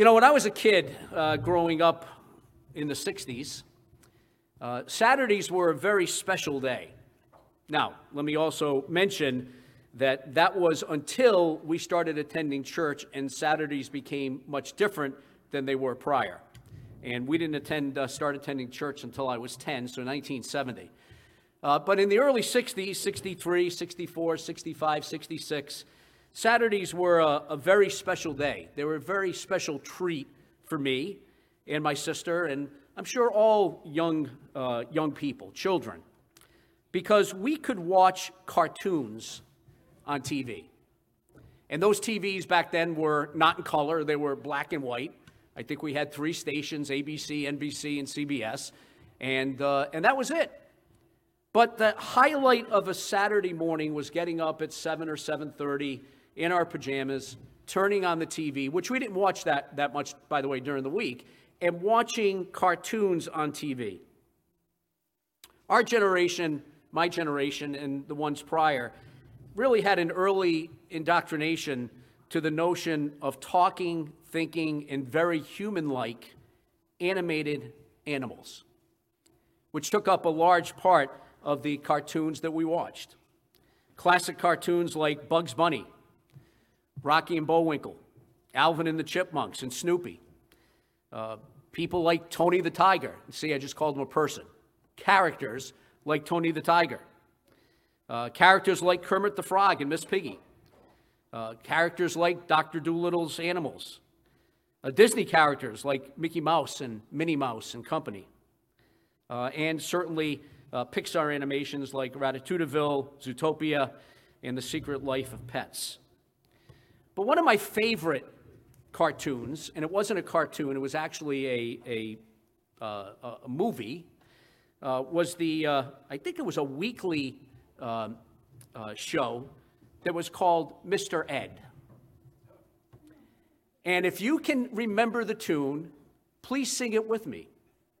When I was a kid growing up in the 60s, Saturdays were a very special day. Now, let me also mention that was until we started attending church and Saturdays became much different than they were prior. And we didn't start attending church until I was 10, so 1970. But in the early 60s, 63, 64, 65, 66, Saturdays were a very special day. They were a very special treat for me and my sister, and I'm sure all young people, children, because we could watch cartoons on TV. And those TVs back then were not in color, they were black and white. I think we had 3 stations, ABC, NBC, and CBS, and that was it. But the highlight of a Saturday morning was getting up at 7 or 7:30 in our pajamas, turning on the TV, which we didn't watch that much, by the way, during the week, and watching cartoons on TV. Our generation, my generation, and the ones prior, really had an early indoctrination to the notion of talking, thinking, and very human-like animated animals, which took up a large part of the cartoons that we watched. Classic cartoons like Bugs Bunny, Rocky and Bullwinkle, Alvin and the Chipmunks, and Snoopy. People like Tony the Tiger. See, I just called him a person. Characters like Tony the Tiger. Characters like Kermit the Frog and Miss Piggy. Characters like Dr. Doolittle's animals. Disney characters like Mickey Mouse and Minnie Mouse and company. And certainly Pixar animations like Ratatouille, Zootopia, and The Secret Life of Pets. But one of my favorite cartoons, and it wasn't a cartoon, it was actually a movie, was I think it was a weekly show that was called Mr. Ed. And if you can remember the tune, please sing it with me.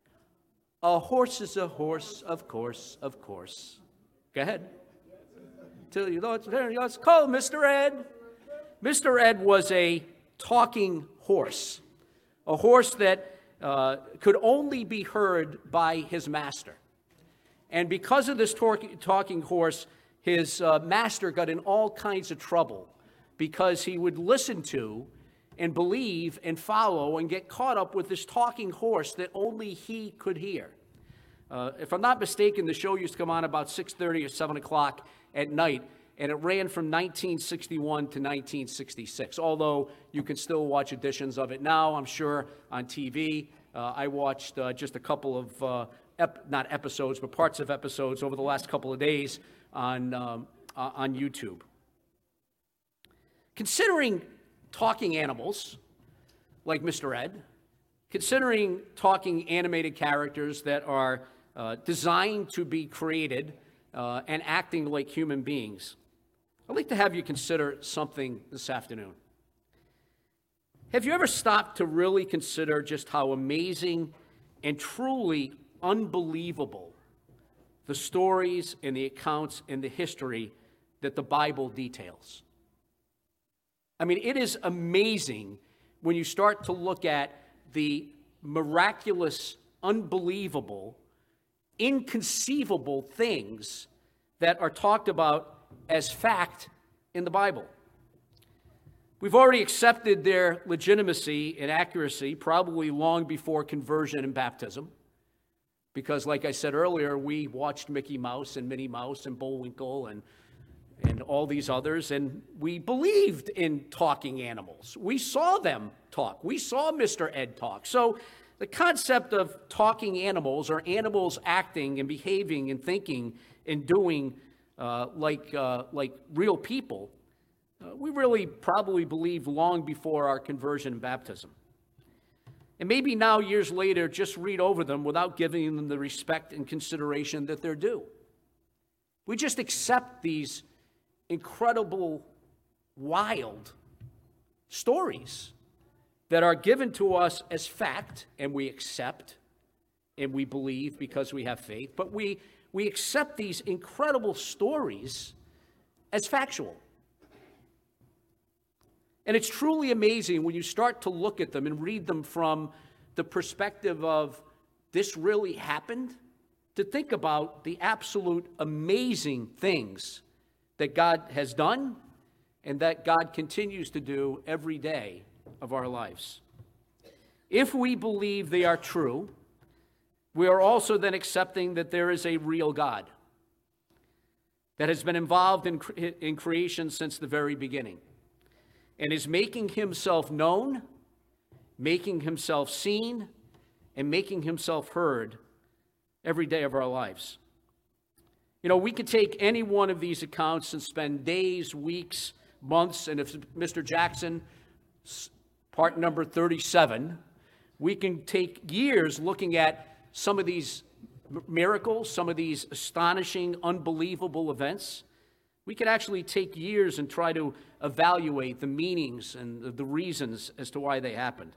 A horse is a horse, of course, of course. Go ahead. Till you know it's called Mr. Ed. Mr. Ed was a talking horse, a horse that could only be heard by his master. And because of this talking horse, his master got in all kinds of trouble because he would listen to and believe and follow and get caught up with this talking horse that only he could hear. If I'm not mistaken, the show used to come on about 6:30 or 7 o'clock at night, and it ran from 1961 to 1966, although you can still watch editions of it now, I'm sure, on TV. I watched just a couple of, not episodes, but parts of episodes over the last couple of days on YouTube. Considering talking animals like Mr. Ed, considering talking animated characters that are designed to be created and acting like human beings, I'd like to have you consider something this afternoon. Have you ever stopped to really consider just how amazing and truly unbelievable the stories and the accounts and the history that the Bible details? I mean, it is amazing when you start to look at the miraculous, unbelievable, inconceivable things that are talked about as fact in the Bible. We've already accepted their legitimacy and accuracy probably long before conversion and baptism, because like I said earlier, we watched Mickey Mouse and Minnie Mouse and Bullwinkle and all these others, and we believed in talking animals. We saw them talk. We saw Mr. Ed talk. So the concept of talking animals, or animals acting and behaving and thinking and doing like real people, we really probably believed long before our conversion and baptism. And maybe now, years later, just read over them without giving them the respect and consideration that they're due. We just accept these incredible, wild stories that are given to us as fact, and we accept and we believe because we have faith, but we accept these incredible stories as factual. And it's truly amazing when you start to look at them and read them from the perspective of this really happened, to think about the absolute amazing things that God has done and that God continues to do every day of our lives. If we believe they are true, we are also then accepting that there is a real God that has been involved in creation since the very beginning and is making himself known, making himself seen, and making himself heard every day of our lives. You know, we could take any one of these accounts and spend days, weeks, months, and if Mr. Jackson, part number 37, we can take years looking at some of these miracles, some of these astonishing, unbelievable events. We could actually take years and try to evaluate the meanings and the reasons as to why they happened,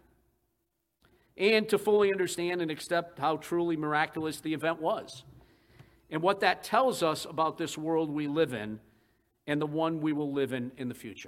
and to fully understand and accept how truly miraculous the event was, and what that tells us about this world we live in and the one we will live in the future.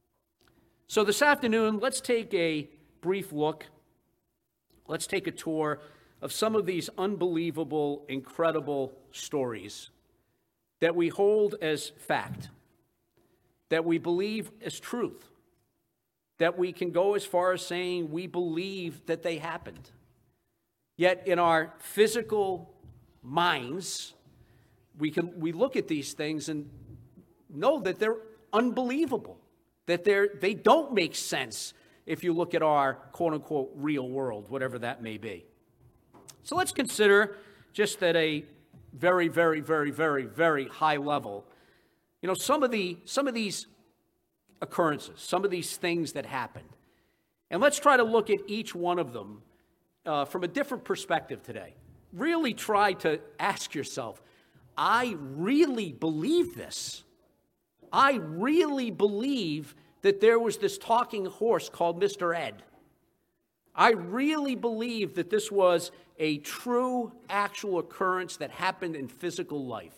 So this afternoon, let's take a brief look. Let's take a tour of some of these unbelievable, incredible stories that we hold as fact, that we believe as truth, that we can go as far as saying we believe that they happened. Yet in our physical minds, we look at these things and know that they're unbelievable, that they don't make sense if you look at our quote-unquote real world, whatever that may be. So let's consider, just at a very, very, very, very, very high level, you know, some of these occurrences, some of these things that happened. And let's try to look at each one of them from a different perspective today. Really try to ask yourself, I really believe this. I really believe that there was this talking horse called Mr. Ed. I really believe that this was a true, actual occurrence that happened in physical life.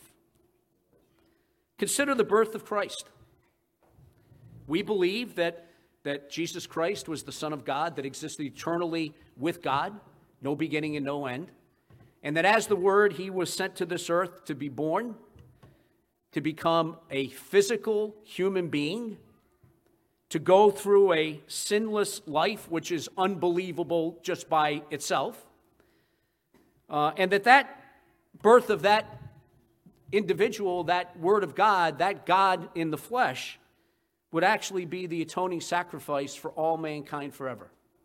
Consider the birth of Christ. We believe that Jesus Christ was the Son of God that existed eternally with God, no beginning and no end, and that as the Word, he was sent to this earth to be born, to become a physical human being, to go through a sinless life, which is unbelievable just by itself, and that birth of that individual, that Word of God, that God in the flesh, would actually be the atoning sacrifice for all mankind forever.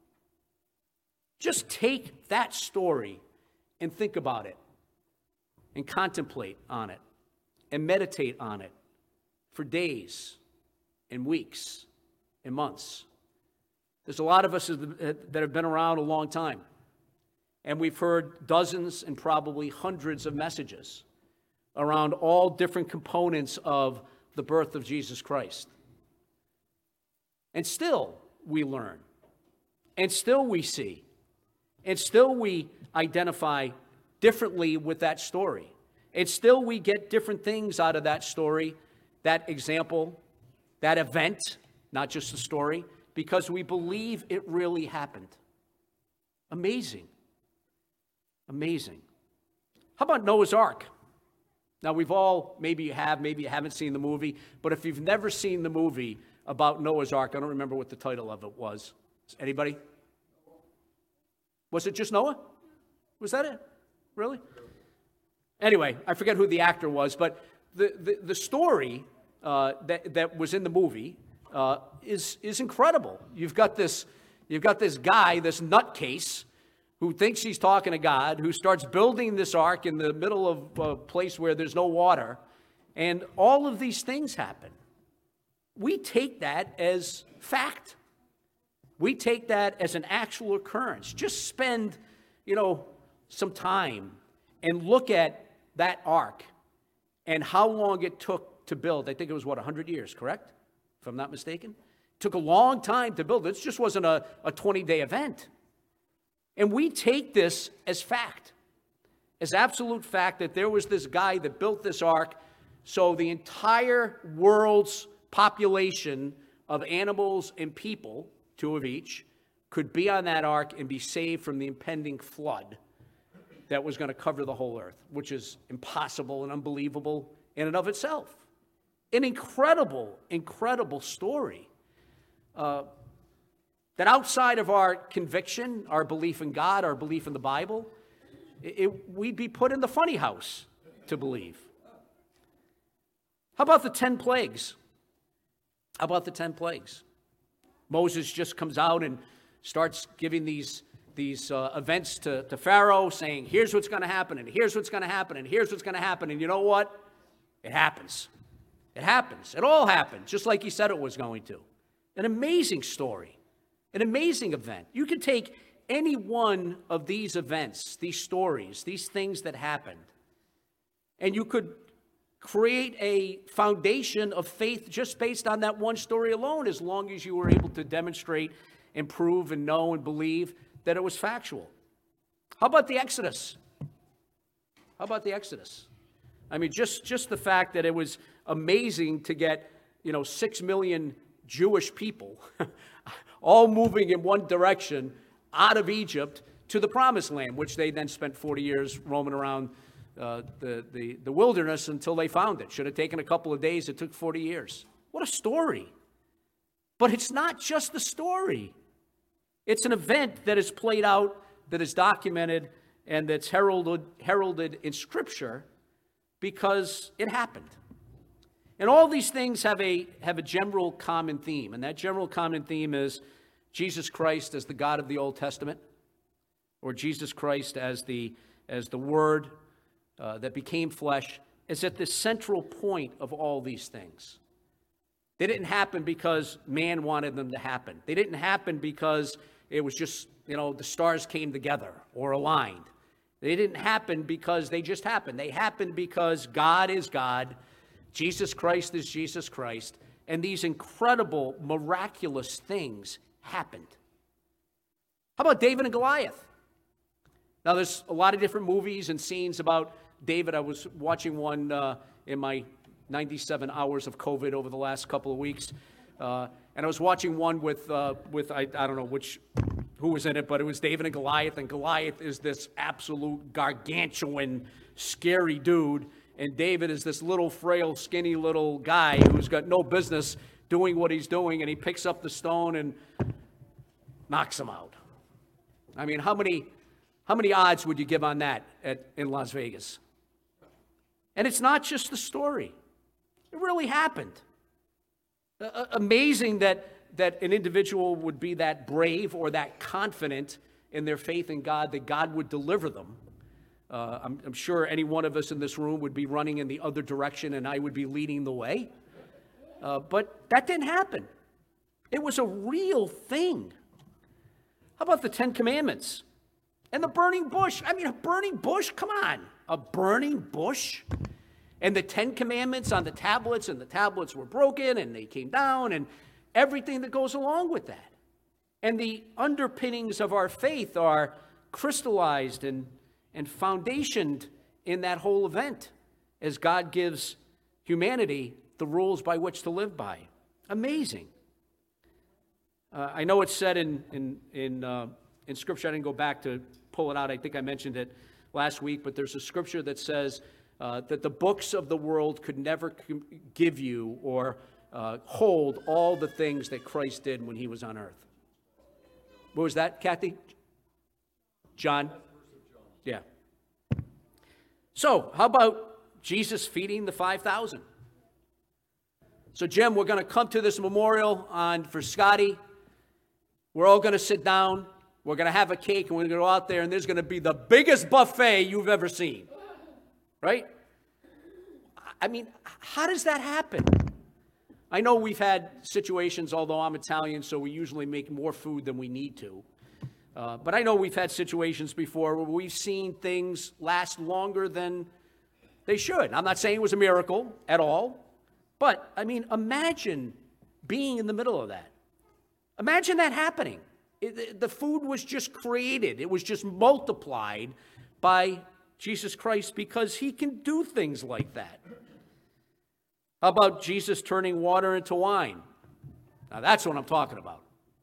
Just take that story and think about it, and contemplate on it, and meditate on it for days and weeks and months. There's a lot of us that have been around a long time, and we've heard dozens and probably hundreds of messages around all different components of the birth of Jesus Christ. And still we learn, and still we see, and still we identify differently with that story. And still we get different things out of that story, that example, that event, not just the story, because we believe it really happened. Amazing. Amazing. How about Noah's Ark? Now, we've all, maybe you haven't seen the movie, but if you've never seen the movie about Noah's Ark, I don't remember what the title of it was. Anybody? Was it just Noah? Was that it? Really? Anyway, I forget who the actor was, but the story that was in the movie is incredible. You've got this guy, this nutcase, who thinks he's talking to God, who starts building this ark in the middle of a place where there's no water, and all of these things happen. We take that as fact. We take that as an actual occurrence. Just spend, some time and look at that ark and how long it took to build. I think it was, 100 years, correct? If I'm not mistaken. It took a long time to build. This just wasn't a 20-day event. And we take this as fact, as absolute fact, that there was this guy that built this ark so the entire world's population of animals and people, 2 of each, could be on that ark and be saved from the impending flood that was going to cover the whole earth, which is impossible and unbelievable in and of itself. An incredible, incredible story that outside of our conviction, our belief in God, our belief in the Bible, we'd be put in the funny house to believe. How about the 10 plagues? How about the 10 plagues? Moses just comes out and starts giving these events to Pharaoh, saying, here's what's going to happen, and here's what's going to happen, and here's what's going to happen. And you know what? It happens. It happens. It all happened, just like he said it was going to. An amazing story. An amazing event. You could take any one of these events, these stories, these things that happened, and you could create a foundation of faith just based on that one story alone, as long as you were able to demonstrate and prove and know and believe that it was factual. How about the Exodus? How about the Exodus? I mean, just the fact that it was amazing to get, 6 million Jewish people all moving in one direction out of Egypt to the Promised Land, which they then spent 40 years roaming around the wilderness until they found it. Should have taken a couple of days. It took 40 years. What a story. But it's not just the story. It's an event that is played out, that is documented, and that's heralded in Scripture because it happened. And all these things have a general common theme, and that general common theme is Jesus Christ as the God of the Old Testament, or Jesus Christ as the Word that became flesh, is at the central point of all these things. They didn't happen because man wanted them to happen. They didn't happen because it was just, the stars came together or aligned. They didn't happen because they just happened. They happened because God is God, Jesus Christ is Jesus Christ, and these incredible, miraculous things happened. How about David and Goliath? Now, there's a lot of different movies and scenes about David. I was watching one in my 97 hours of COVID over the last couple of weeks. And I was watching one with I don't know who was in it, but it was David and Goliath is this absolute gargantuan, scary dude. And David is this little, frail, skinny little guy who's got no business doing what he's doing. And he picks up the stone and knocks him out. I mean, how many odds would you give on that in Las Vegas? And it's not just the story. It really happened. Amazing that an individual would be that brave or that confident in their faith in God that God would deliver them. I'm sure any one of us in this room would be running in the other direction and I would be leading the way. But that didn't happen. It was a real thing. How about the 10 Commandments? And the burning bush. I mean, a burning bush? Come on. A burning bush? And the 10 Commandments on the tablets, and the tablets were broken, and they came down, and everything that goes along with that. And the underpinnings of our faith are crystallized and foundationed in that whole event as God gives humanity the rules by which to live by. Amazing. I know it's said in Scripture. I didn't go back to pull it out. I think I mentioned it last week, but there's a Scripture that says that the books of the world could never give you or hold all the things that Christ did when he was on earth. What was that, Kathy? John? Yeah. So, how about Jesus feeding the 5,000? So, Jim, we're going to come to this memorial for Scotty. We're all going to sit down. We're going to have a cake, and we're going to go out there, and there's going to be the biggest buffet you've ever seen. Right? I mean, how does that happen? I know we've had situations, although I'm Italian, so we usually make more food than we need to. But I know we've had situations before where we've seen things last longer than they should. I'm not saying it was a miracle at all, but, I mean, imagine being in the middle of that. Imagine that happening. The food was just created. It was just multiplied by Jesus Christ because he can do things like that. How about Jesus turning water into wine? Now that's what I'm talking about.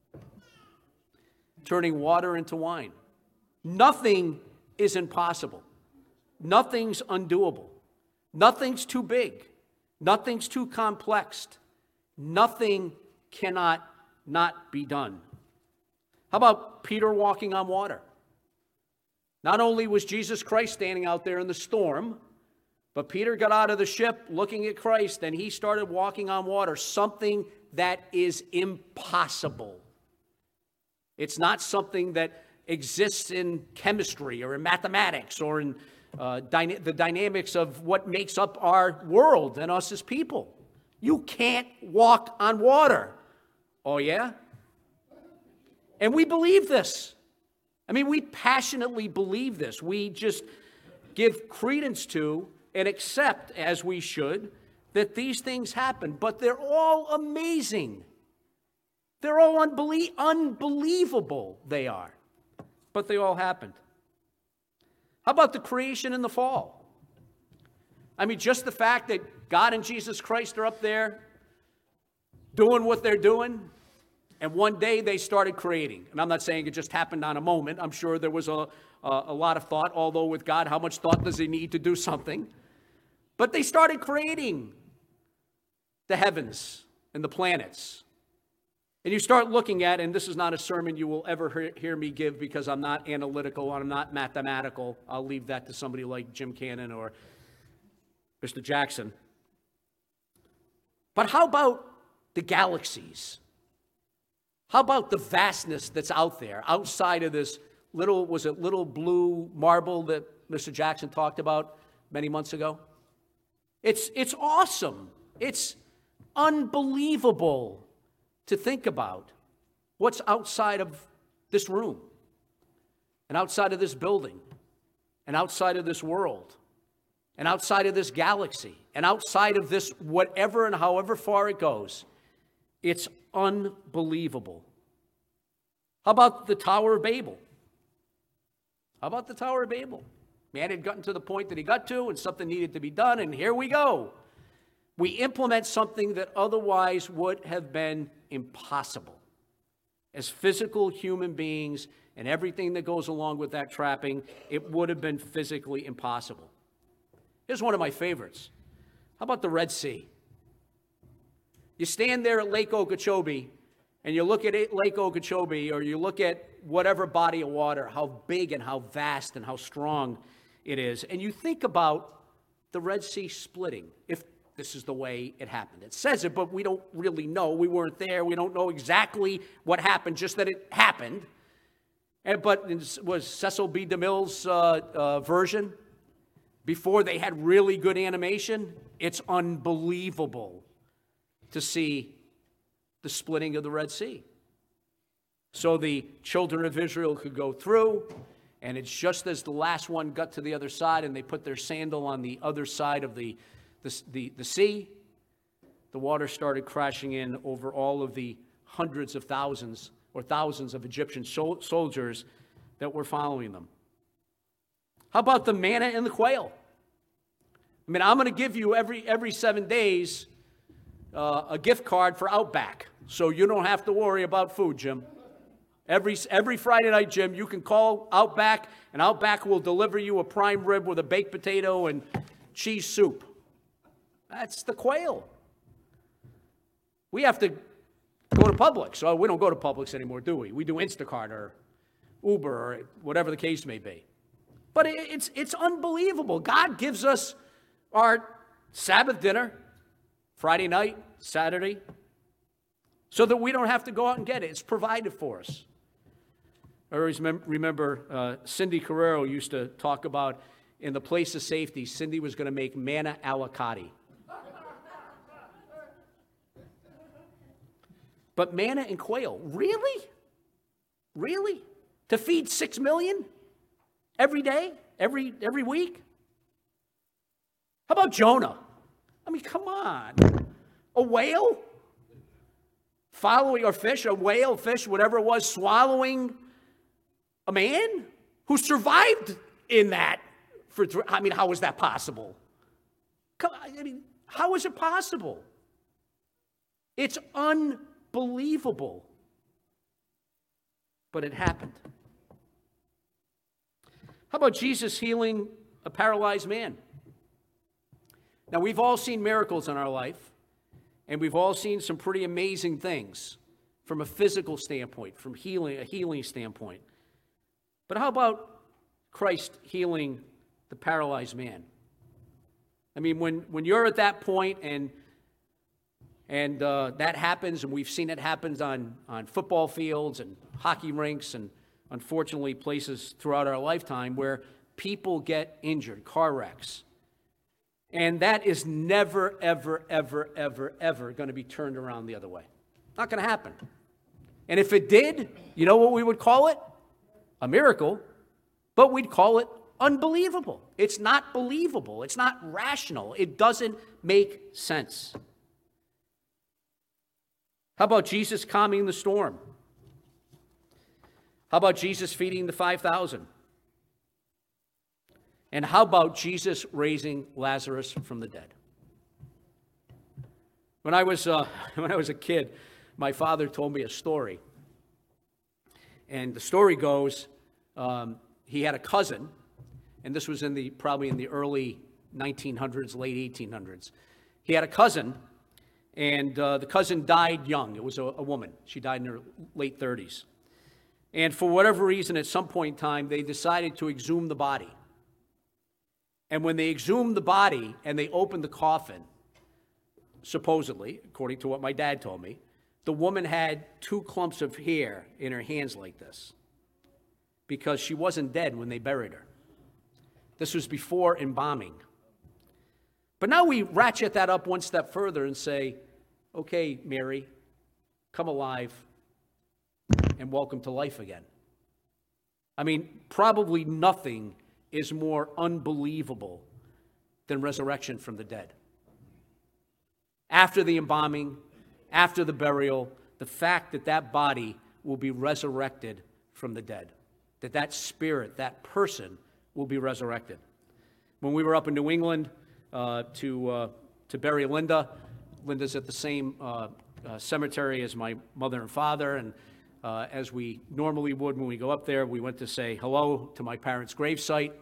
Turning water into wine. Nothing is impossible. Nothing's undoable. Nothing's too big. Nothing's too complex. Nothing cannot not be done. How about Peter walking on water? Not only was Jesus Christ standing out there in the storm, but Peter got out of the ship looking at Christ and he started walking on water, something that is impossible. It's not something that exists in chemistry or in mathematics or in the dynamics of what makes up our world and us as people. You can't walk on water. Oh, yeah? And we believe this. I mean, we passionately believe this. We just give credence to and accept, as we should, that these things happen. But they're all amazing. They're all unbelievable, they are. But they all happened. How about the creation and the fall? I mean, just the fact that God and Jesus Christ are up there doing what they're doing, and one day they started creating. And I'm not saying it just happened on a moment. I'm sure there was a lot of thought, although with God, how much thought does he need to do something? But they started creating the heavens and the planets. And you start looking at, and this is not a sermon you will ever hear me give because I'm not analytical, I'm not mathematical. I'll leave that to somebody like Jim Cannon or Mr. Jackson. But how about the galaxies? How about the vastness that's out there, outside of this little blue marble that Mr. Jackson talked about many months ago? It's awesome. It's unbelievable to think about what's outside of this room and outside of this building and outside of this world and outside of this galaxy and outside of this whatever and however far it goes. It's unbelievable. How about the Tower of Babel? How about the Tower of Babel? Man had gotten to the point that he got to, and something needed to be done, and here we go. We implement something that otherwise would have been impossible. As physical human beings and everything that goes along with that trapping, it would have been physically impossible. Here's one of my favorites. How about the Red Sea? You stand there at Lake Okeechobee, and you look at Lake Okeechobee, or you look at whatever body of water, how big and how vast and how strong it is, and you think about the Red Sea splitting, if this is the way it happened. It says it, but we don't really know. We weren't there. We don't know exactly what happened, just that it happened. But it was Cecil B. DeMille's version, before they had really good animation. It's unbelievable to see the splitting of the Red Sea. So the children of Israel could go through, and it's just as the last one got to the other side and they put their sandal on the other side of the sea, the water started crashing in over all of the hundreds of thousands or thousands of Egyptian soldiers that were following them. How about the manna and the quail? I mean, I'm going to give you every 7 days a gift card for Outback, so you don't have to worry about food, Jim. Every Friday night, Jim, you can call Outback, and Outback will deliver you a prime rib with a baked potato and cheese soup. That's the quail. We have to go to Publix. So we don't go to Publix anymore, do we? We do Instacart or Uber or whatever the case may be. But it's unbelievable. God gives us our Sabbath dinner, Friday night, Saturday, so that we don't have to go out and get it. It's provided for us. I always remember Cindy Carrero used to talk about, in the place of safety, Cindy was going to make manna alicati. But manna and quail, really? Really? To feed 6 million every day, every week? How about Jonah? I mean, come on. A whale? Following, or fish, a whale, fish, whatever it was, swallowing a man who survived in that for I mean, how is that possible? I mean, how is it possible? It's unbelievable. believable. But it happened. How about Jesus healing a paralyzed man? Now, we've all seen miracles in our life, and we've all seen some pretty amazing things from a physical standpoint, from a healing standpoint. But how about Christ healing the paralyzed man? I mean, when you're at that point and that happens, and we've seen it happen on football fields and hockey rinks and unfortunately places throughout our lifetime where people get injured, car wrecks. And that is never, ever, ever, ever, ever going to be turned around the other way. Not going to happen. And if it did, you know what we would call it? A miracle. But we'd call it unbelievable. It's not believable. It's not rational. It doesn't make sense. How about Jesus calming the storm? How about Jesus feeding the 5,000? And how about Jesus raising Lazarus from the dead? When I was a kid, my father told me a story. And the story goes, he had a cousin, and this was probably in the early 1900s, late 1800s. He had a cousin, and the cousin died young. It was a woman. She died in her late 30s. And for whatever reason, at some point in time, they decided to exhume the body. And when they exhumed the body and they opened the coffin, supposedly, according to what my dad told me, the woman had 2 clumps of hair in her hands like this because she wasn't dead when they buried her. This was before embalming. But now we ratchet that up one step further and say, okay, Mary, come alive and welcome to life again. I mean, probably nothing is more unbelievable than resurrection from the dead. After the embalming, after the burial, the fact that that body will be resurrected from the dead, that spirit, that person will be resurrected. When we were up in New England to bury Linda, Linda's at the same cemetery as my mother and father, and as we normally would when we go up there, we went to say hello to my parents' gravesite.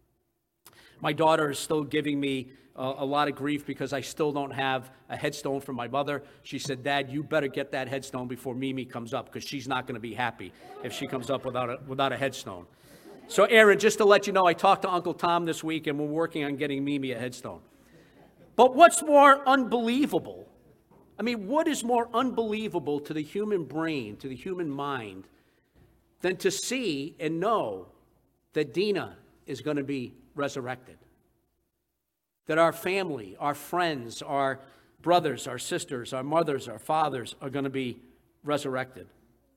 My daughter is still giving me a lot of grief because I still don't have a headstone for my mother. She said, Dad, you better get that headstone before Mimi comes up because she's not going to be happy if she comes up without a headstone. So, Aaron, just to let you know, I talked to Uncle Tom this week, and we're working on getting Mimi a headstone. But what's more unbelievable? I mean, what is more unbelievable to the human brain, to the human mind, than to see and know that Dina is going to be resurrected? That our family, our friends, our brothers, our sisters, our mothers, our fathers are going to be resurrected.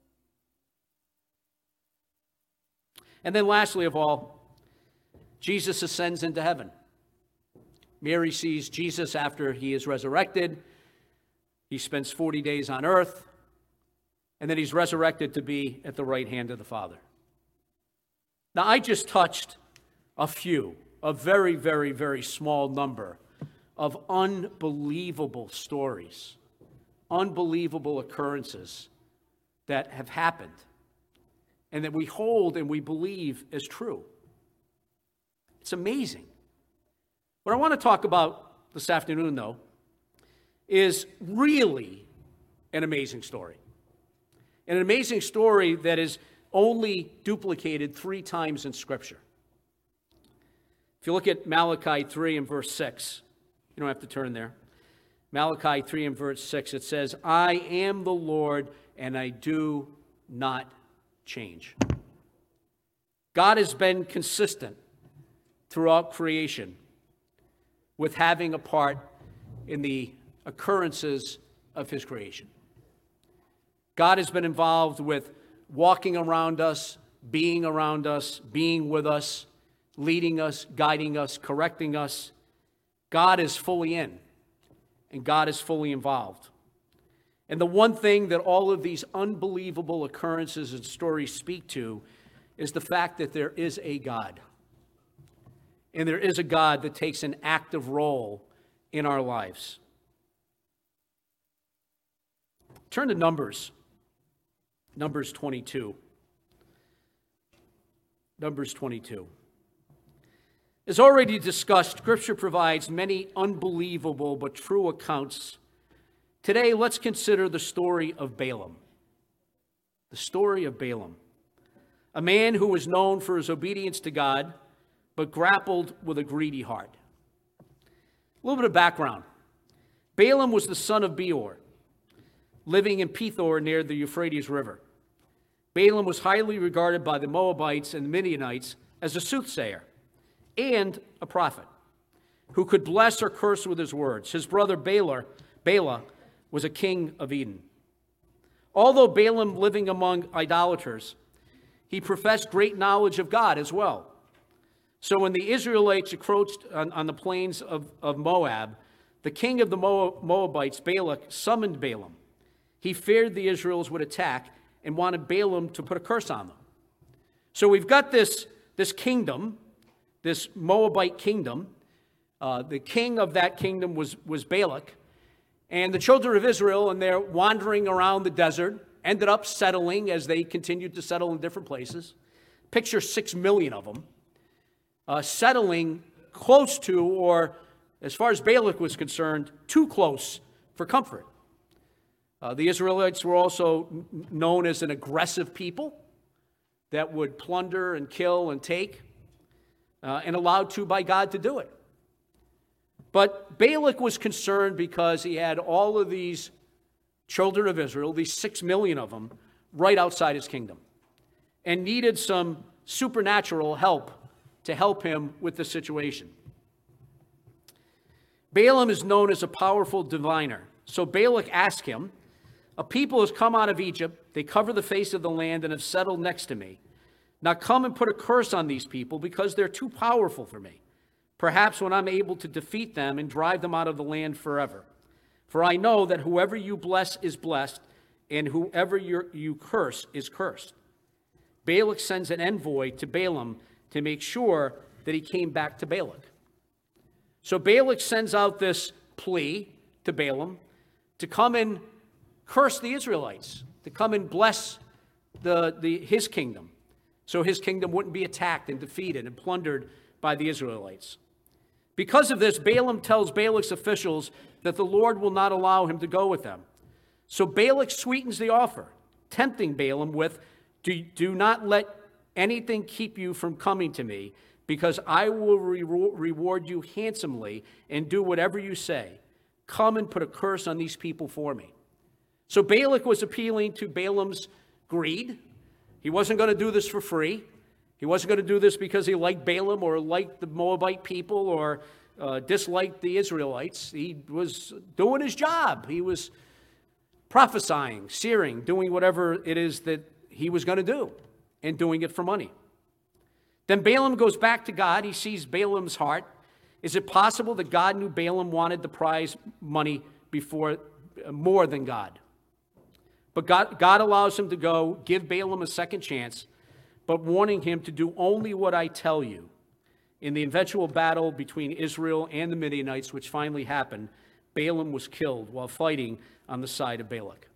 And then lastly of all, Jesus ascends into heaven. Mary sees Jesus after he is resurrected. He spends 40 days on earth, and then he's resurrected to be at the right hand of the Father. Now, I just touched a very, very, very small number of unbelievable stories, unbelievable occurrences that have happened and that we hold and we believe is true. It's amazing. What I want to talk about this afternoon, though, is really an amazing story. An amazing story that is only duplicated 3 times in Scripture. If you look at Malachi 3 and verse 6, you don't have to turn there. Malachi 3 and verse 6, it says, I am the Lord and I do not change. God has been consistent throughout creation with having a part in the occurrences of his creation. God has been involved with walking around us, being with us, leading us, guiding us, correcting us. God is fully in, and God is fully involved. And the one thing that all of these unbelievable occurrences and stories speak to is the fact that there is a God. And there is a God that takes an active role in our lives. Turn to Numbers 22. Numbers 22. As already discussed, Scripture provides many unbelievable but true accounts. Today, let's consider the story of Balaam. The story of Balaam, a man who was known for his obedience to God, but grappled with a greedy heart. A little bit of background. Balaam was the son of Beor, living in Pethor near the Euphrates River. Balaam was highly regarded by the Moabites and the Midianites as a soothsayer and a prophet who could bless or curse with his words. His brother Bala was a king of Edom. Although Balaam living among idolaters, he professed great knowledge of God as well. So when the Israelites encroached on the plains of Moab, the king of the Moabites, Balak, summoned Balaam. He feared the Israelites would attack and wanted Balaam to put a curse on them. So we've got this kingdom, this Moabite kingdom. The king of that kingdom was Balak. And the children of Israel, and they're wandering around the desert, ended up settling as they continued to settle in different places. Picture 6 million of them, settling close to, or as far as Balak was concerned, too close for comfort. The Israelites were also known as an aggressive people that would plunder and kill and take, and allowed to by God to do it. But Balak was concerned because he had all of these children of Israel, these 6 million of them, right outside his kingdom, and needed some supernatural help to help him with the situation. Balaam is known as a powerful diviner. So Balak asked him, "A people has come out of Egypt. They cover the face of the land and have settled next to me. Now come and put a curse on these people because they're too powerful for me. Perhaps when I'm able to defeat them and drive them out of the land forever. For I know that whoever you bless is blessed, and whoever you curse is cursed." Balak sends an envoy to Balaam to make sure that he came back to Balak. So Balak sends out this plea to Balaam to come and curse the Israelites, to come and bless his kingdom, so his kingdom wouldn't be attacked and defeated and plundered by the Israelites. Because of this, Balaam tells Balak's officials that the Lord will not allow him to go with them. So Balak sweetens the offer, tempting Balaam with, do not let anything keep you from coming to me, because I will reward you handsomely and do whatever you say. Come and put a curse on these people for me. So Balak was appealing to Balaam's greed. He wasn't going to do this for free. He wasn't going to do this because he liked Balaam or liked the Moabite people or disliked the Israelites. He was doing his job. He was prophesying, seering, doing whatever it is that he was going to do, and doing it for money. Then Balaam goes back to God. He sees Balaam's heart. Is it possible that God knew Balaam wanted the prize money before more than God? But God allows him to go, give Balaam a second chance, but warning him to do only what I tell you. In the eventual battle between Israel and the Midianites, which finally happened, Balaam was killed while fighting on the side of Balak.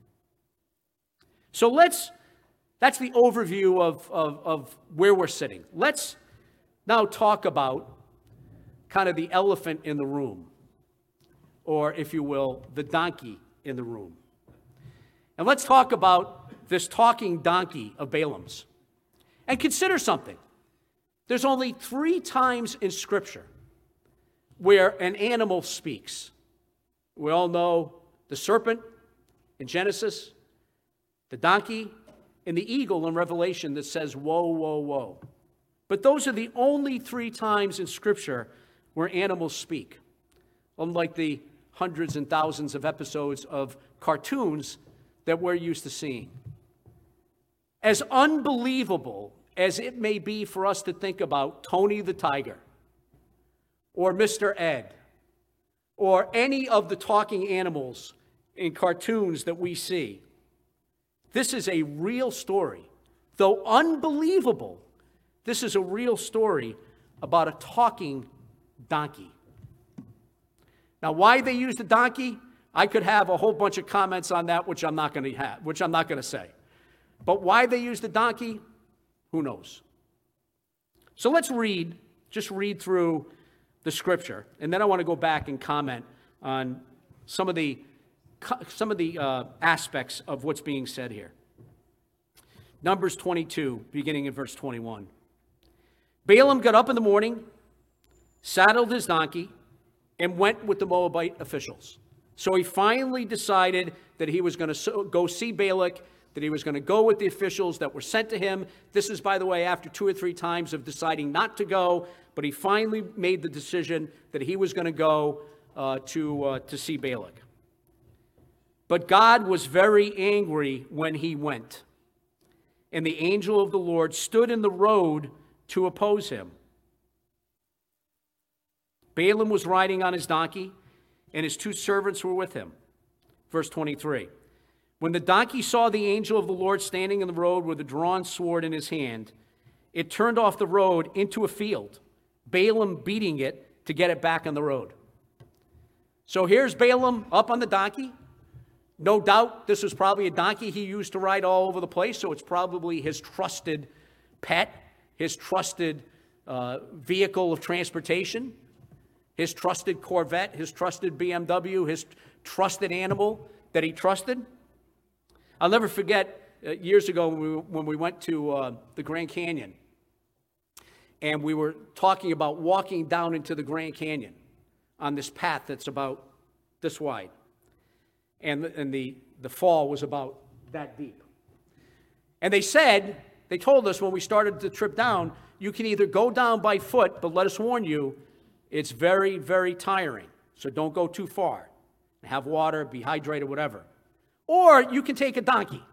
So that's the overview of where we're sitting. Let's now talk about kind of the elephant in the room, or if you will, the donkey in the room. And let's talk about this talking donkey of Balaam's. And consider something. There's only 3 times in Scripture where an animal speaks. We all know the serpent in Genesis, the donkey, and the eagle in Revelation that says, "Woe, woe, woe." But those are the only 3 times in Scripture where animals speak, unlike the hundreds and thousands of episodes of cartoons that we're used to seeing. As unbelievable as it may be for us to think about Tony the Tiger, or Mr. Ed, or any of the talking animals in cartoons that we see, this is a real story. Though unbelievable, this is a real story about a talking donkey. Now, why they used a donkey? I could have a whole bunch of comments on that, which I'm not going to say. But why they used the donkey, who knows? So let's just read through the scripture, and then I want to go back and comment on some of the aspects of what's being said here. Numbers 22, beginning in verse 21. Balaam got up in the morning, saddled his donkey, and went with the Moabite officials. So he finally decided that he was going to go see Balak, that he was going to go with the officials that were sent to him. This is, by the way, after 2 or 3 times of deciding not to go, but he finally made the decision that he was going to go to see Balak. But God was very angry when he went, and the angel of the Lord stood in the road to oppose him. Balaam was riding on his donkey, and his 2 servants were with him. Verse 23. When the donkey saw the angel of the Lord standing in the road with a drawn sword in his hand, it turned off the road into a field, Balaam beating it to get it back on the road. So here's Balaam up on the donkey. No doubt this was probably a donkey he used to ride all over the place, so it's probably his trusted pet, his trusted vehicle of transportation, his trusted Corvette, his trusted BMW, his trusted animal that he trusted. I'll never forget years ago when we went to the Grand Canyon, and we were talking about walking down into the Grand Canyon on this path that's about this wide. And the fall was about that deep. And they told us when we started the trip down, you can either go down by foot, but let us warn you, it's very, very tiring. So don't go too far. Have water, be hydrated, whatever. Or you can take a donkey.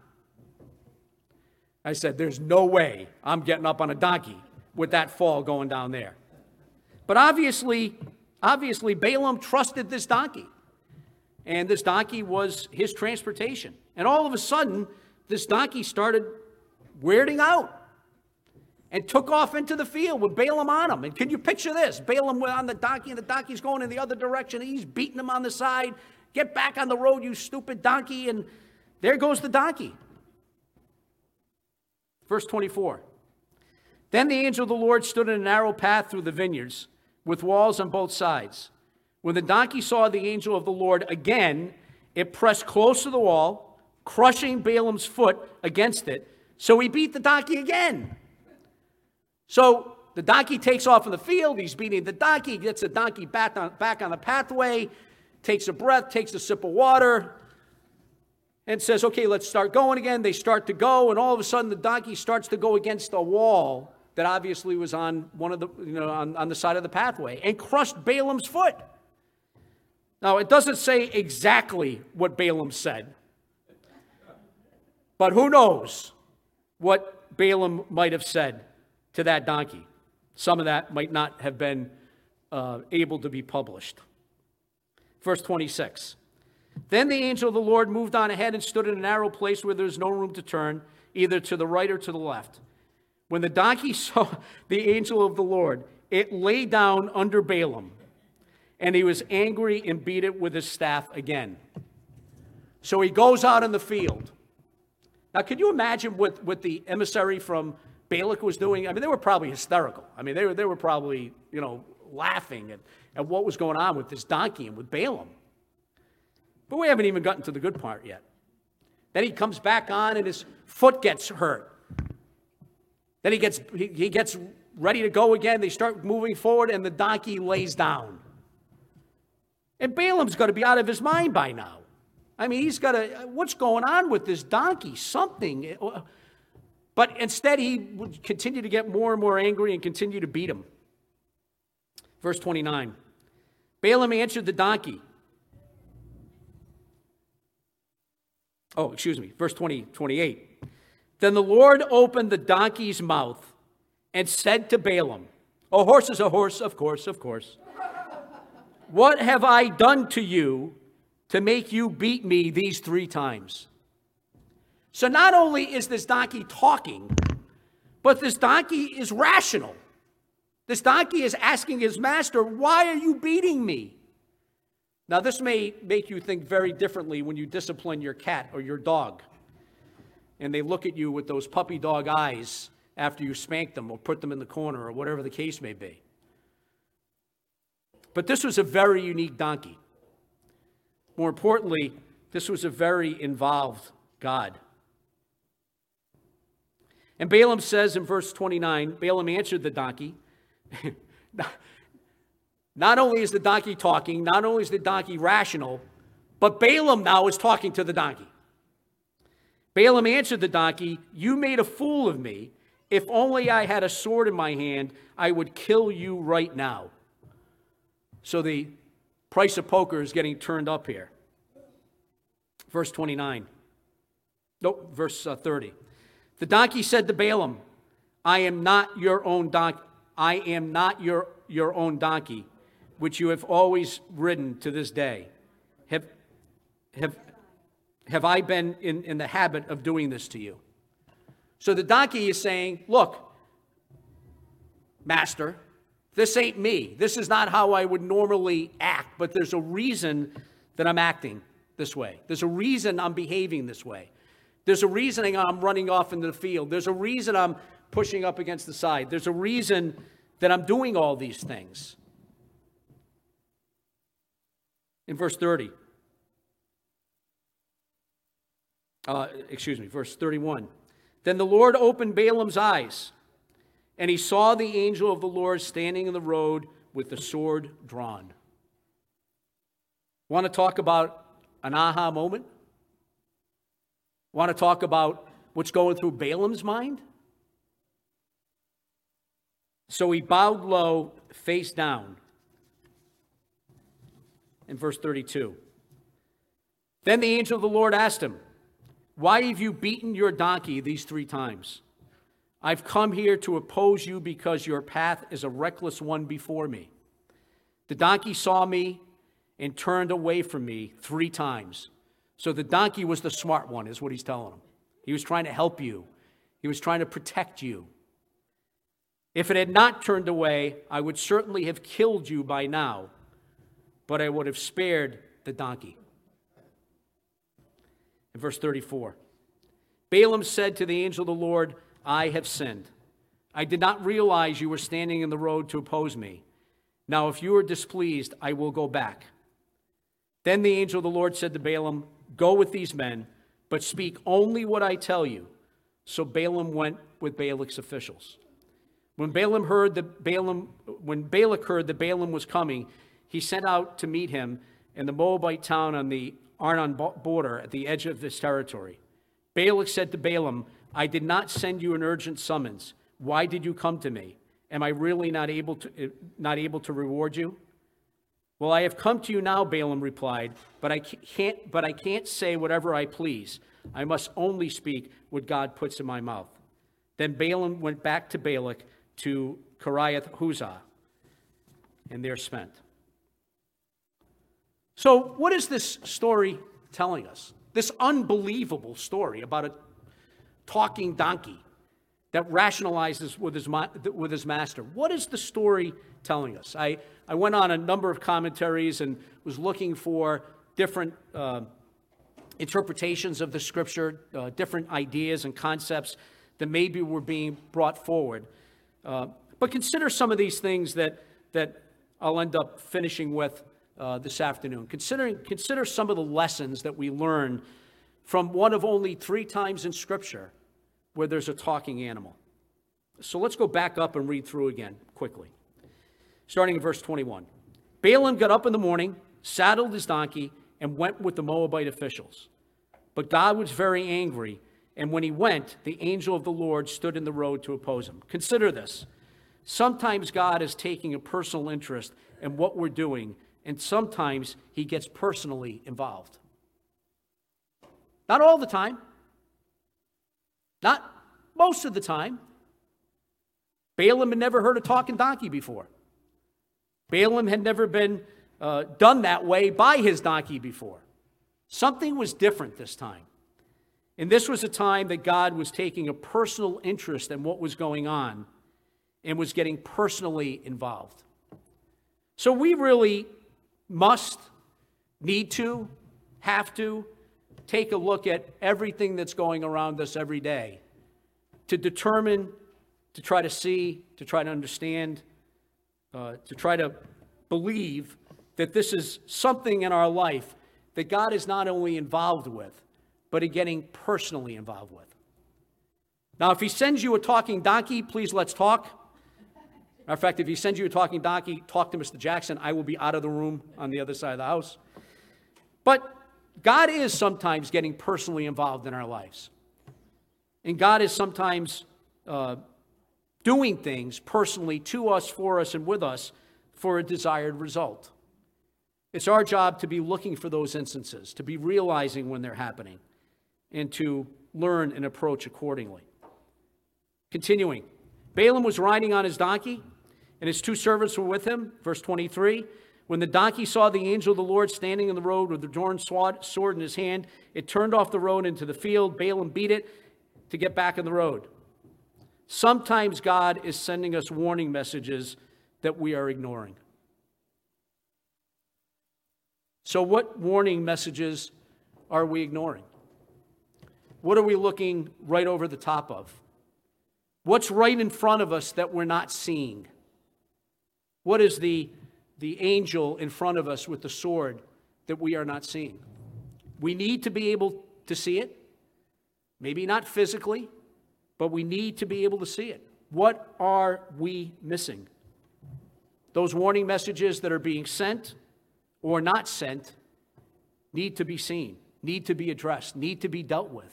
I said, there's no way I'm getting up on a donkey with that fall going down there. But obviously, Balaam trusted this donkey. And this donkey was his transportation. And all of a sudden, this donkey started weirding out and took off into the field with Balaam on him. And can you picture this? Balaam went on the donkey, and the donkey's going in the other direction, and he's beating him on the side. Get back on the road, you stupid donkey. And there goes the donkey. Verse 24. Then the angel of the Lord stood in a narrow path through the vineyards with walls on both sides. When the donkey saw the angel of the Lord again, it pressed close to the wall, crushing Balaam's foot against it. So he beat the donkey again. So the donkey takes off in the field. He's beating the donkey, gets the donkey back on the pathway, takes a breath, takes a sip of water, and says, okay, let's start going again. They start to go, and all of a sudden the donkey starts to go against a wall that obviously was on one of the, on the side of the pathway, and crushed Balaam's foot. Now, it doesn't say exactly what Balaam said, but who knows what Balaam might have said to that donkey. Some of that might not have been able to be published. Verse 26. Then the angel of the Lord moved on ahead and stood in a narrow place where there was no room to turn, either to the right or to the left. When the donkey saw the angel of the Lord, it lay down under Balaam, and he was angry and beat it with his staff again. So he goes out in the field. Now, can you imagine what the emissary from Balak was doing? I mean, they were probably hysterical. I mean, they were probably, laughing at what was going on with this donkey and with Balaam. But we haven't even gotten to the good part yet. Then he comes back on and his foot gets hurt. Then he gets ready to go again. They start moving forward and the donkey lays down. And Balaam's got to be out of his mind by now. I mean, he's got to, what's going on with this donkey? Something. But instead, he would continue to get more and more angry and continue to beat him. Verse 29. Balaam answered the donkey. Verse 28. Then the Lord opened the donkey's mouth and said to Balaam, a horse is a horse, of course. What have I done to you to make you beat me these 3 times? So not only is this donkey talking, but this donkey is rational. This donkey is asking his master, why are you beating me? Now, this may make you think very differently when you discipline your cat or your dog, and they look at you with those puppy dog eyes after you spank them or put them in the corner or whatever the case may be. But this was a very unique donkey. More importantly, this was a very involved God. And Balaam says in verse 29, Balaam answered the donkey. Not only is the donkey talking, not only is the donkey rational, but Balaam now is talking to the donkey. Balaam answered the donkey, "You made a fool of me. If only I had a sword in my hand, I would kill you right now." So the price of poker is getting turned up here. Verse 29. Nope, verse 30. The donkey said to Balaam, I am not your own donkey, which you have always ridden to this day. Have I been in the habit of doing this to you? So the donkey is saying, look, master, this ain't me. This is not how I would normally act, but there's a reason that I'm acting this way. There's a reason I'm behaving this way. There's a reason I'm running off into the field. There's a reason I'm pushing up against the side. There's a reason that I'm doing all these things. In verse 30. Verse 31. Then the Lord opened Balaam's eyes, and he saw the angel of the Lord standing in the road with the sword drawn. Want to talk about an aha moment? Want to talk about what's going through Balaam's mind? So he bowed low, face down. In verse 32. Then the angel of the Lord asked him, why have you beaten your donkey these 3 times? I've come here to oppose you because your path is a reckless one before me. The donkey saw me and turned away from me 3 times. So the donkey was the smart one, is what he's telling him. He was trying to help you. He was trying to protect you. If it had not turned away, I would certainly have killed you by now, but I would have spared the donkey. In verse 34, Balaam said to the angel of the Lord, I have sinned. I did not realize you were standing in the road to oppose me. Now, if you are displeased, I will go back. Then the angel of the Lord said to Balaam, go with these men, but speak only what I tell you. So Balaam went with Balak's officials. When Balak heard that Balaam was coming, he sent out to meet him in the Moabite town on the Arnon border at the edge of his territory. Balak said to Balaam, I did not send you an urgent summons. Why did you come to me? Am I really not able to reward you? Well, I have come to you now, Balaam replied, but I can't say whatever I please. I must only speak what God puts in my mouth. Then Balaam went back to Balak to Kiriath Huzzah, and there spent. So what is this story telling us? This unbelievable story about a talking donkey that rationalizes with his master. What is the story telling us? I went on a number of commentaries and was looking for different interpretations of the scripture, different ideas and concepts that maybe were being brought forward. But consider some of these things that I'll end up finishing with this afternoon. Consider some of the lessons that we learn from one of only 3 times in Scripture where there's a talking animal. So let's go back up and read through again quickly. Starting in verse 21. Balaam got up in the morning, saddled his donkey, and went with the Moabite officials. But God was very angry, and when he went, the angel of the Lord stood in the road to oppose him. Consider this. Sometimes God is taking a personal interest in what we're doing, and sometimes he gets personally involved. Not all the time. Not most of the time. Balaam had never heard a talking donkey before. Balaam had never been done that way by his donkey before. Something was different this time. And this was a time that God was taking a personal interest in what was going on and was getting personally involved. So we really must need to, have to, take a look at everything that's going around us every day to determine, to try to see, to try to understand, to try to believe that this is something in our life that God is not only involved with, but in getting personally involved with. Now, if he sends you a talking donkey, please let's talk. Matter of fact, if he sends you a talking donkey, talk to Mr. Jackson. I will be out of the room on the other side of the house. But God is sometimes getting personally involved in our lives. And God is sometimes doing things personally to us, for us, and with us for a desired result. It's our job to be looking for those instances, to be realizing when they're happening, and to learn and approach accordingly. Continuing, Balaam was riding on his donkey, and his 2 servants were with him. Verse 23, when the donkey saw the angel of the Lord standing in the road with the drawn sword in his hand, it turned off the road into the field. Balaam beat it to get back in the road. Sometimes God is sending us warning messages that we are ignoring. So what warning messages are we ignoring? What are we looking right over the top of? What's right in front of us that we're not seeing? What is the angel in front of us with the sword that we are not seeing? We need to be able to see it. Maybe not physically, but we need to be able to see it. What are we missing? Those warning messages that are being sent or not sent need to be seen, need to be addressed, need to be dealt with.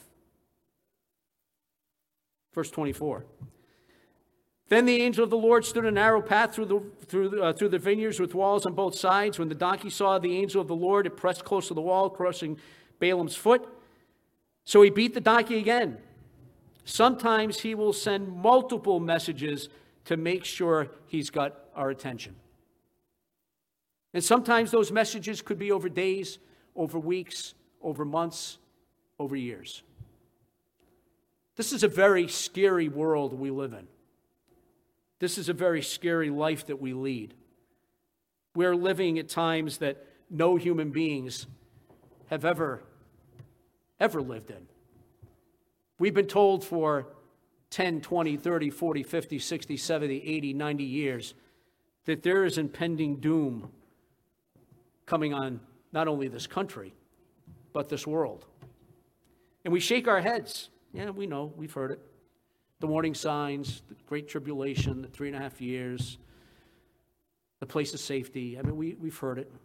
Verse 24. Then the angel of the Lord stood in a narrow path through the vineyards with walls on both sides. When the donkey saw the angel of the Lord, it pressed close to the wall, crushing Balaam's foot. So he beat the donkey again. Sometimes he will send multiple messages to make sure he's got our attention. And sometimes those messages could be over days, over weeks, over months, over years. This is a very scary world we live in. This is a very scary life that we lead. We're living at times that no human beings have ever lived in. We've been told for 10, 20, 30, 40, 50, 60, 70, 80, 90 years that there is impending doom coming on not only this country, but this world. And we shake our heads. Yeah, we know, we've heard it. The warning signs, the great tribulation, the 3.5 years, the place of safety. I mean, we've heard it.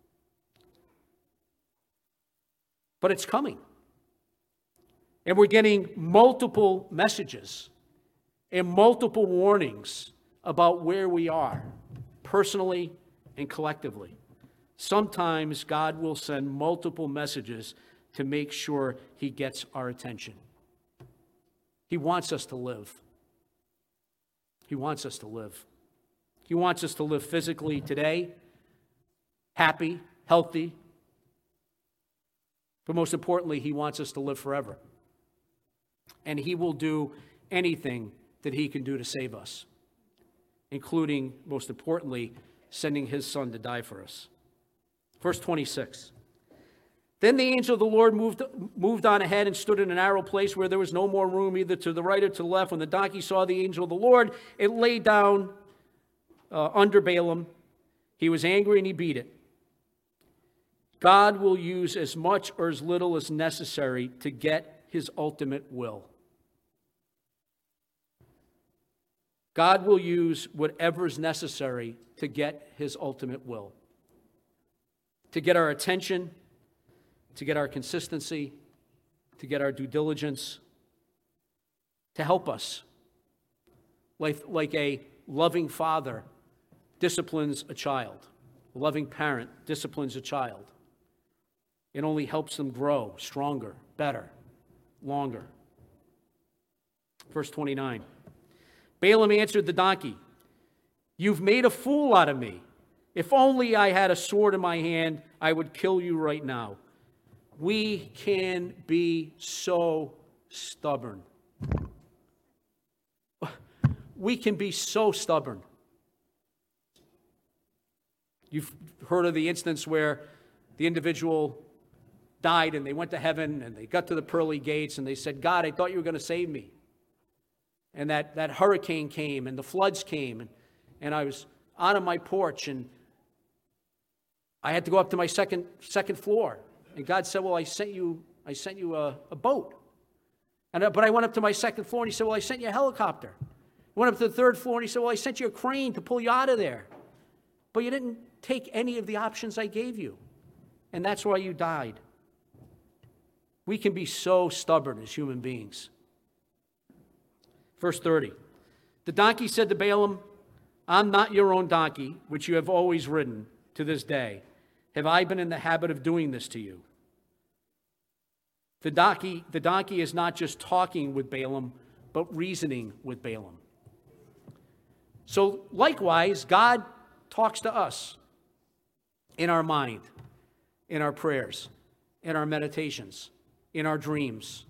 But it's coming. And we're getting multiple messages and multiple warnings about where we are, personally and collectively. Sometimes God will send multiple messages to make sure he gets our attention. He wants us to live. He wants us to live. He wants us to live physically today, happy, healthy. But most importantly, he wants us to live forever. And he will do anything that he can do to save us, including, most importantly, sending his son to die for us. Verse 26. Then the angel of the Lord moved on ahead and stood in a narrow place where there was no more room either to the right or to the left. When the donkey saw the angel of the Lord, it lay down under Balaam. He was angry and he beat it. God will use as much or as little as necessary to get his ultimate will. God will use whatever is necessary to get his ultimate will. To get our attention, to get our consistency, to get our due diligence, to help us. Like a loving father disciplines a child. A loving parent disciplines a child. It only helps them grow stronger, better, longer. Verse 29. Balaam answered the donkey, "You've made a fool out of me. If only I had a sword in my hand, I would kill you right now." We can be so stubborn. We can be so stubborn. You've heard of the instance where the individual died and they went to heaven and they got to the pearly gates and they said, God, I thought you were going to save me. And that hurricane came and the floods came and I was out on my porch and I had to go up to my second floor. And God said, well, I sent you a boat. But I went up to my second floor and he said, well, I sent you a helicopter. I went up to the third floor and he said, well, I sent you a crane to pull you out of there. But you didn't take any of the options I gave you. And that's why you died. We can be so stubborn as human beings. Verse 30. The donkey said to Balaam, I'm not your own donkey, which you have always ridden to this day. Have I been in the habit of doing this to you? The donkey is not just talking with Balaam, but reasoning with Balaam. So likewise, God talks to us in our mind, in our prayers, in our meditations, in our dreams.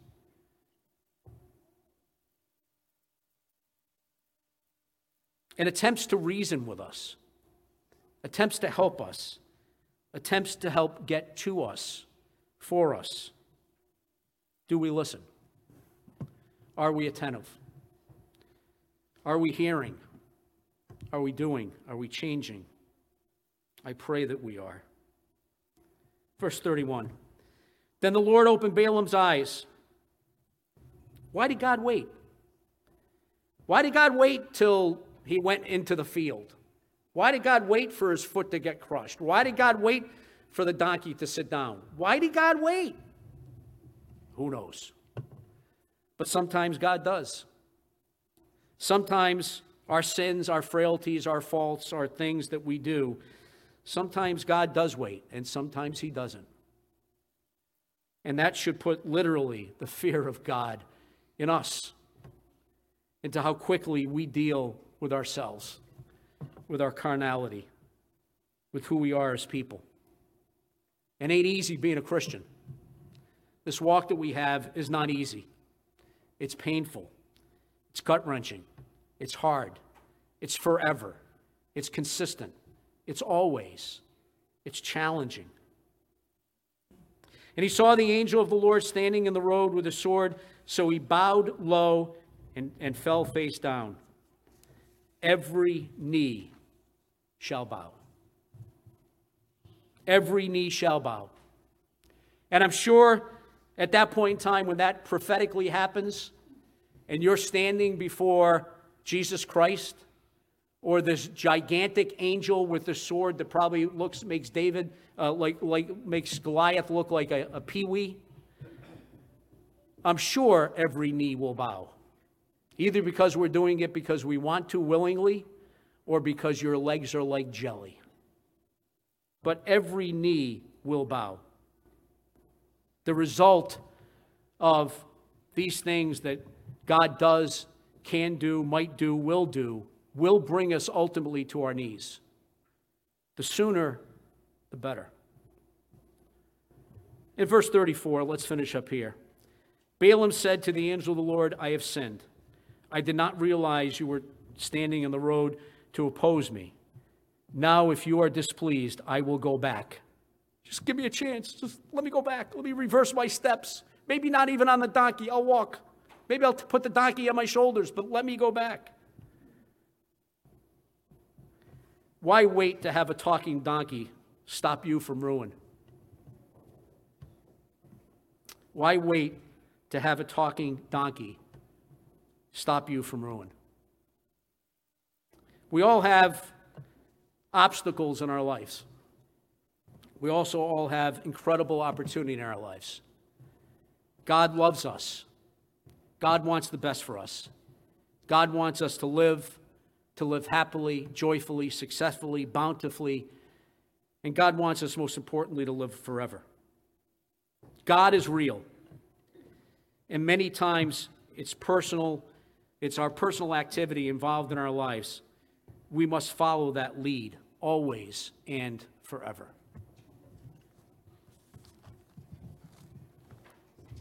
And attempts to reason with us, attempts to help us, attempts to help get to us, for us. Do we listen? Are we attentive? Are we hearing? Are we doing? Are we changing? I pray that we are. Verse 31. Then the Lord opened Balaam's eyes. Why did God wait? Why did God wait till he went into the field? Why did God wait for his foot to get crushed? Why did God wait for the donkey to sit down? Why did God wait? Who knows? But sometimes God does. Sometimes our sins, our frailties, our faults, our things that we do, sometimes God does wait, and sometimes he doesn't. And that should put literally the fear of God in us, into how quickly we deal with ourselves, with our carnality, with who we are as people. It ain't easy being a Christian. This walk that we have is not easy. It's painful. It's gut-wrenching. It's hard. It's forever. It's consistent. It's always. It's challenging. And he saw the angel of the Lord standing in the road with a sword, so he bowed low and fell face down. Every knee shall bow. Every knee shall bow. And I'm sure at that point in time when that prophetically happens and you're standing before Jesus Christ or this gigantic angel with the sword that probably makes David, makes Goliath look like a peewee, I'm sure every knee will bow. Either because we're doing it because we want to willingly or because your legs are like jelly. But every knee will bow. The result of these things that God does, can do, might do, will bring us ultimately to our knees. The sooner, the better. In verse 34, let's finish up here. Balaam said to the angel of the Lord, I have sinned. I did not realize you were standing in the road to oppose me. Now, if you are displeased, I will go back. Just give me a chance. Just let me go back. Let me reverse my steps. Maybe not even on the donkey. I'll walk. Maybe I'll put the donkey on my shoulders, but let me go back. Why wait to have a talking donkey stop you from ruin? Why wait to have a talking donkey stop you from ruin? We all have obstacles in our lives. We also all have incredible opportunity in our lives. God loves us. God wants the best for us. God wants us to live happily, joyfully, successfully, bountifully. And God wants us, most importantly, to live forever. God is real. And many times it's personal. It's our personal activity involved in our lives. We must follow that lead always and forever.